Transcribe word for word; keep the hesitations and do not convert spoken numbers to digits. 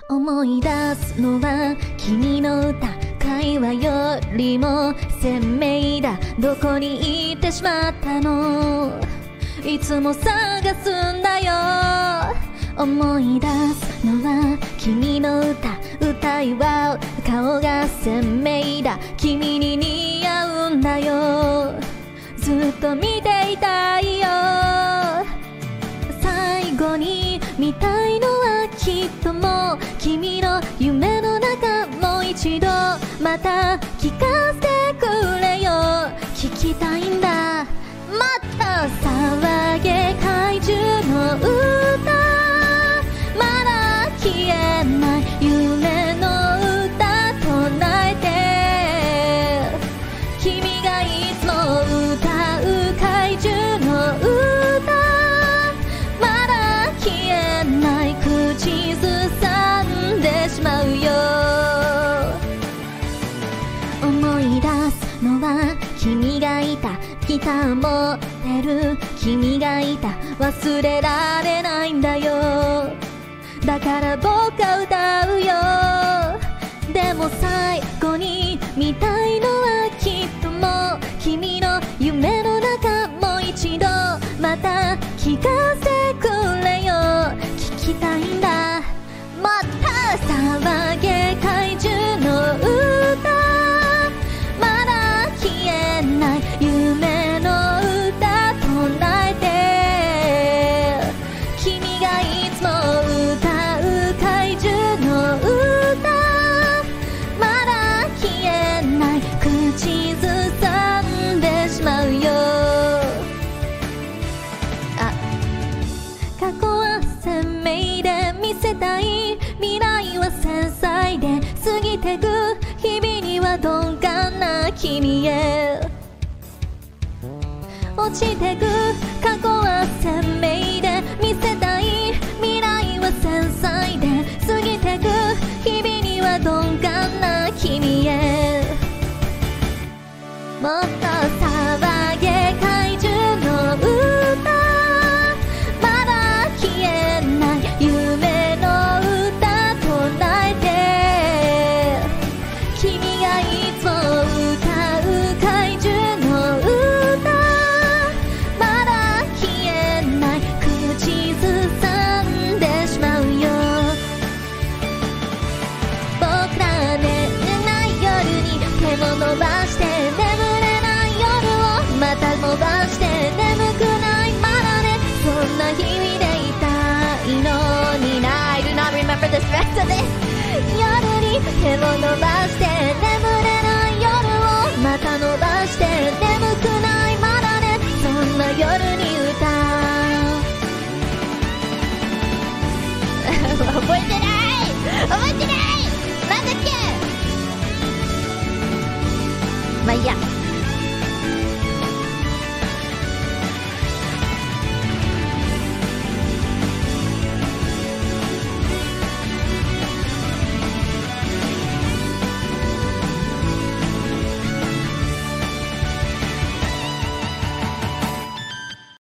思い出すのは君の歌、会話よりも鮮明だ。どこに行ってしまったの、いつも探すんだよ。思い出すのは君の歌、歌いは顔が鮮明だ。君に似合うんだよ、ずっと見ていたいよ。最後に見たいのはきっともう君の夢の中、もう一度また聞かせてくれよ。聞きたいんだ、もっと騒げ怪獣の歌、まだ消えない夢の歌唱えて、君がいつも歌う怪獣の歌、まだ消えない口ずさんでしまうよ。思い出すのは君がいた、ギター持ってる君がいた、忘れられないんだよ。だから僕は歌うよ。でも最後に見たいのはきっともう君の夢の中、もう一度また聞かせてくれよ。聞きたいんだ、もっと騒げ怪獣の歌、まだ消えない夢の歌唱えて、君がいつも歌う怪獣の歌、まだ消えない口ずさんでしまうよ。あ、過去は鮮明で見せたい、未来は繊細で過ぎてく、日々には鈍感な君へ落ちてく。過去は鮮明で見せたい、未来は繊細で過ぎてく、日々には鈍感な君へもっと